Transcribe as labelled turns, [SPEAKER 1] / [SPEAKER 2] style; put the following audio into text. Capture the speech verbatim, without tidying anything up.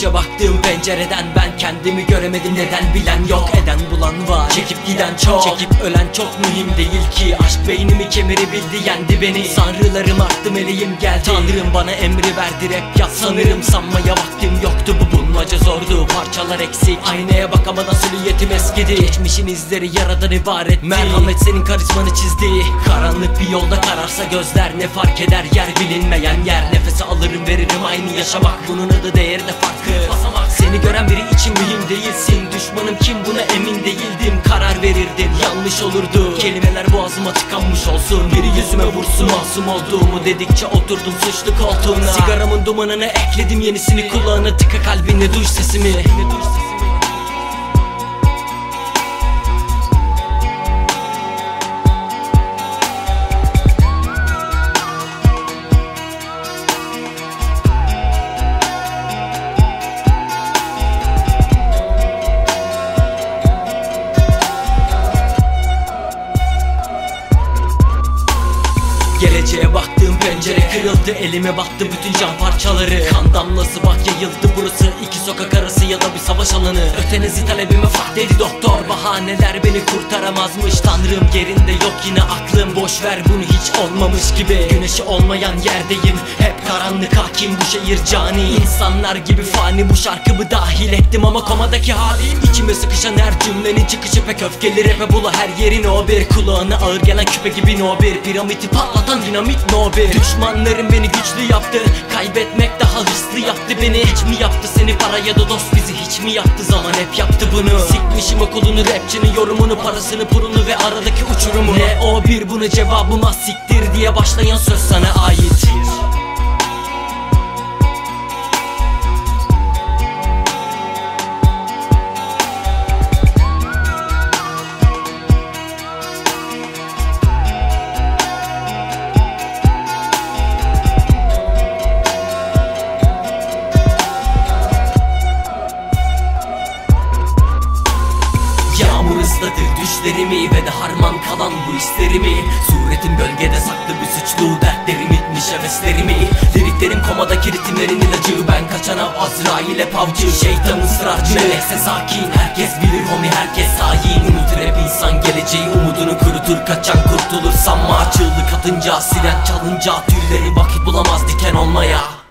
[SPEAKER 1] Geçmişe baktığım pencereden ben kendimi göremedim, neden bilen yok, eden bulan var. Çekip giden çok, çekip ölen çok mühim değil ki. Aşk beynimi kemirebildi, yendi beni. Sanrılarım arttı, meleğim geldi. Tanrım bana emri verdi, rap yap. Sanırım sanmaya vaktim yoktu, bu bulmaca zordu. Parçalar eksik, aynaya bakamadan silüetim eskidi. Geçmişin izleri yaradan ibaretti. Merhamet senin karizmanı çizdi. Karanlık bir yolda kararsa gözler, ne fark eder yer bilinmeyen yer. Nefesi alırım veririm aynı yaşamak, bunun adı değeri de farklı. Basamak. Seni gören biri için mühim değilsin. Düşmanım kim buna emin değildim. Karar verirdin yanlış olurdu. Kelimeler boğazıma tıkanmış olsun. Biri yüzüme vursun, masum olduğumu dedikçe oturdum suçlu koltuğuna. Sigaramın dumanını ekledim yenisini, kulağına tıka kalbine duy sesimi. Geleceğe baktığım pencere kırıldı, elime battı bütün cam parçaları. Kan damlası bak yayıldı burası, iki sokak arası ya da bir savaş alanı. Ötenezi talebime fark dedi doktor, bahaneler beni kurtaramazmış. Tanrım yerinde yok yine aklım, boş ver bunu hiç olmamış gibi. Güneşi olmayan yerdeyim, hep karanlık hakim bu şehir cani. İnsanlar gibi fani, bu şarkımı dahil ettim ama komadaki halim. İçime sıkışan her cümlenin çıkışı pek öfkeli, rap'e bula her yerin o bir. Kulağına ağır gelen küpe gibi no bir, piramidi patlatan dinamit no bir. Düşmanlarım beni güçlü yaptı, kaybetmek daha hırslı yaptı beni. Hiç mi yaptı seni para ya da dost bizi, hiç mi yaptı zaman hep yaptı bunu. Sikmişim okulunu, rapçinin yorumunu, parasını pulunu ve aradaki uçurumu. Ne o bir, bunu cevabıma siktir diye başlayan söz sana ait. Isladır düşlerimi ve de harman kalan bu hislerimi. Suretim bölgede saklı bir suçlu, dertlerim itmiş heveslerimi. Liriklerim komadaki ritimlerin ilacı, ben kaçana Azrail'e pavcı. Şeytan ısrarcı, melekse sakin, herkes bilir homi herkes hain. Unutur hep insan geleceği, umudunu kurutur, kaçan kurtulur sanma. Çığlık atınca, siren çalınca, tüyleri vakit bulamaz diken olmaya.